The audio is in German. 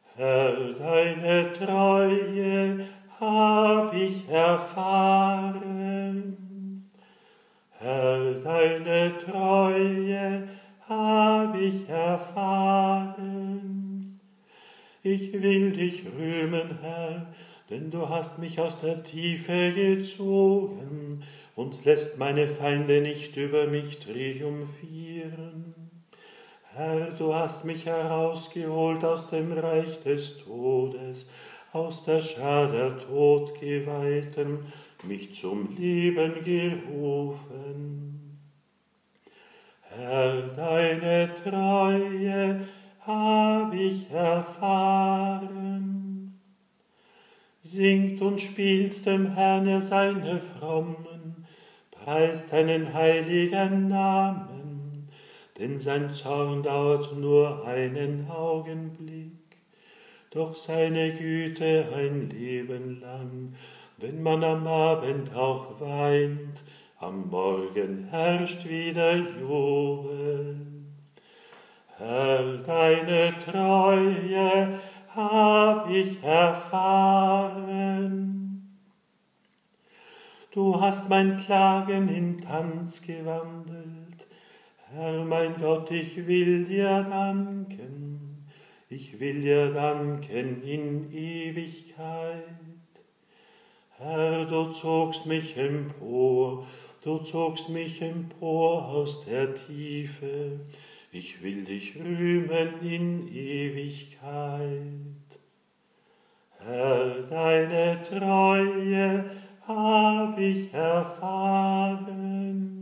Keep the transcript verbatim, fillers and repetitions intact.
Herr, deine Treue hab ich erfahren. Herr, deine Treue hab ich erfahren. Ich will dich rühmen, Herr, denn du hast mich aus der Tiefe gezogen und lässt meine Feinde nicht über mich triumphieren. Herr, du hast mich herausgeholt aus dem Reich des Todes, aus der Schar der Todgeweihten, mich zum Leben gerufen. Herr, deine Treue hab ich erfahren. Singt und spielt dem Herrn, ihr seine Frommen, preist seinen heiligen Namen, denn sein Zorn dauert nur einen Augenblick, doch seine Güte ein Leben lang. Wenn man am Abend auch weint, am Morgen herrscht wieder Jubel. Herr, deine Treue hab ich erfahren. Du hast mein Klagen in Tanz gewandelt. Herr, mein Gott, ich will dir danken. Ich will dir danken in Ewigkeit. Herr, du zogst mich empor, du zogst mich empor aus der Tiefe. Ich will dich rühmen in Ewigkeit. Herr, deine Treue hab ich erfahren.